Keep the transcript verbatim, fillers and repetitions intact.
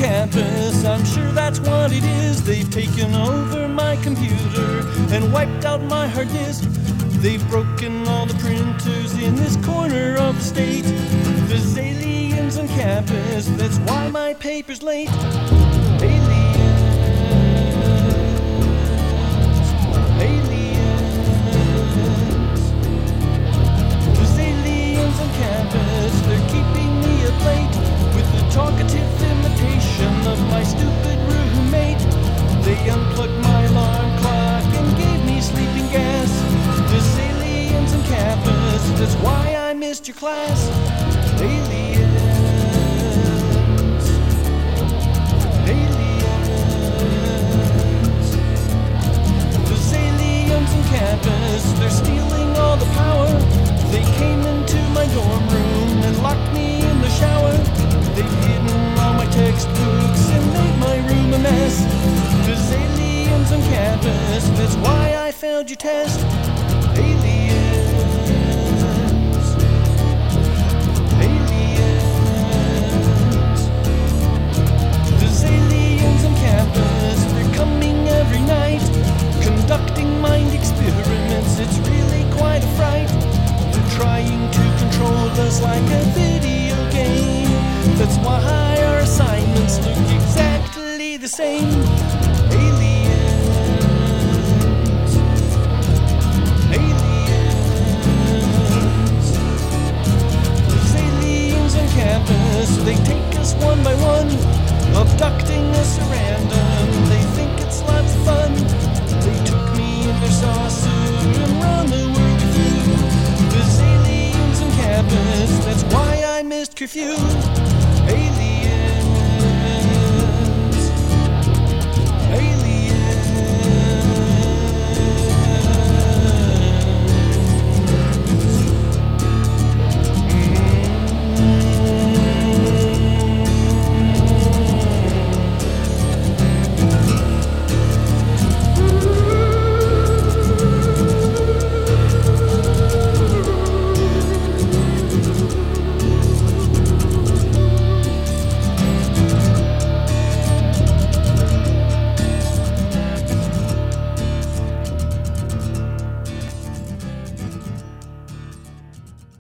campus, I'm sure that's what it is. They've taken over my computer and wiped out my hard disk. They've broken all the printers in this corner of the state. There's aliens on campus, that's why my paper's late. Aliens, aliens. There's aliens on campus, they're keeping me up late with the talkative imitation of my stupid roommate. They unplugged my alarm clock and gave me sleeping gas. There's aliens on campus, that's why I missed your class. Aliens, aliens. There's aliens on campus, they're stealing all the power. They came into my dorm room and locked me in the shower. They've hidden all my textbooks and made my room a mess. There's aliens on campus, that's why I failed your test. Aliens, aliens. There's aliens on campus, they're coming every night, conducting mind experiments, it's really quite a fright. They're trying to control us like a video game. That's why our assignments look exactly the same. Aliens, aliens. There's aliens on campus, they take us one by one, abducting us